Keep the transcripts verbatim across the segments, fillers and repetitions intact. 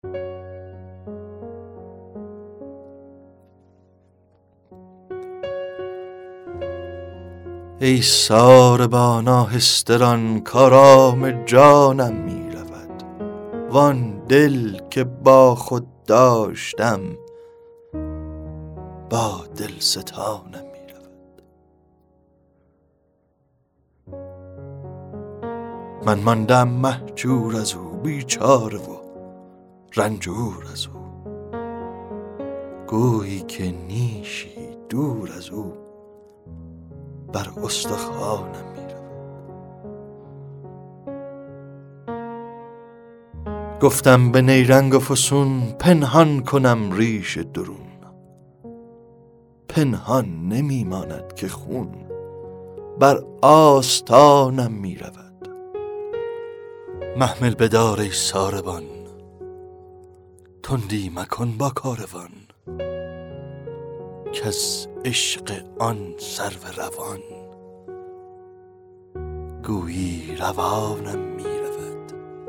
ای ساربان آهسته ران کآرام جانم می رود، وان دل که با خود داشتم با دلستانم می رود. من ماندم مهجور از او، بیچاره و رنجور از او، گویی که نیشی دور از او بر استخوانم می رود. گفتم به نیرنگ و فسون پنهان کنم ریش درون، پنهان نمی ماند که خون بر آستانم می رود. محمل بدار ای ساربان، تندی مکن با کاروان، کز عشق آن سرو روان گویی روانم می رود.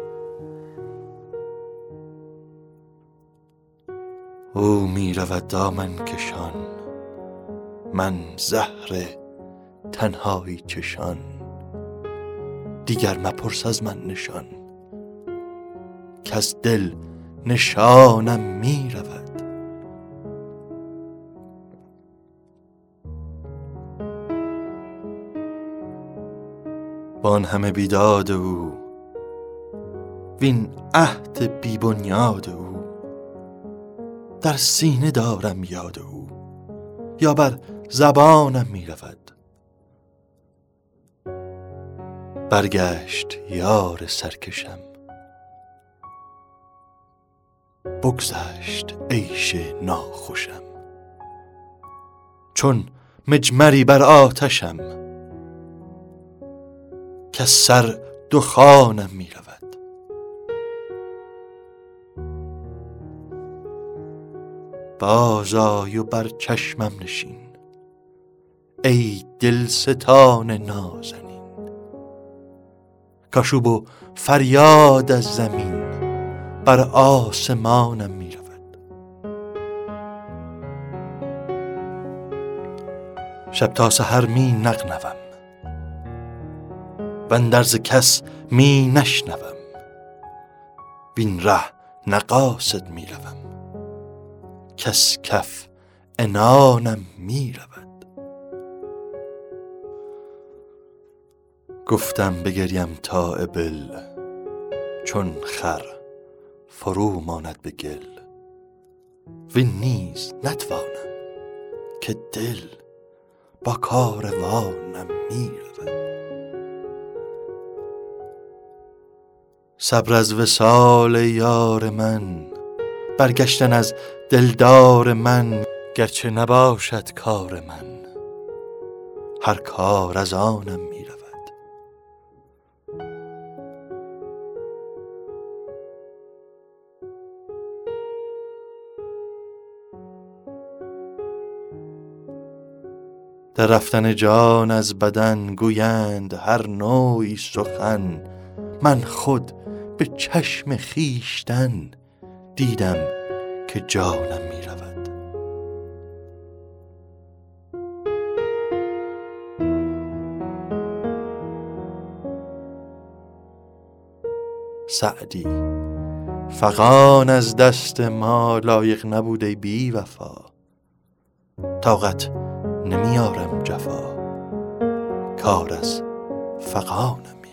او می رود دامن کشان، من زهر تنهایی چشان، دیگر مپرس از من نشان، کز دل نشانم می رود. با آن همه بیداد او، وین عهد بی بنیاد او، در سینه دارم یاد او، یا بر زبانم می رود. برگشت یار سرکشم، بگذشت عیش ناخوشم، چون مجمری بر آتشم، کز سر دخانم می رود. باز آی و بر چشمم نشین، ای دلستان نازنین، کاشوب و فریاد از زمین بر آسمانم می رود. شب تا سحر می نغنوم، واندرز کس می نشنوم، وین ره نه قاصد می روم، کز کف عنانم می رود. گفتم بگریم تا ابل، چون خر فرو ماند به گل، وین نیز نتوانم که دل با کاروانم می رود. صبر از وصال یار من، برگشتن از دلدار من، گرچه نباشد کار من، هر کار از آنم می رود. در رفتن جان از بدن گویند هر نوعی سخن، من خود به چشم خویشتن دیدم که جانم می رود. سعدی فغان از دست ما لایق نبود ای بی وفا، طاقت نمی آرم جفا، کار از فغانم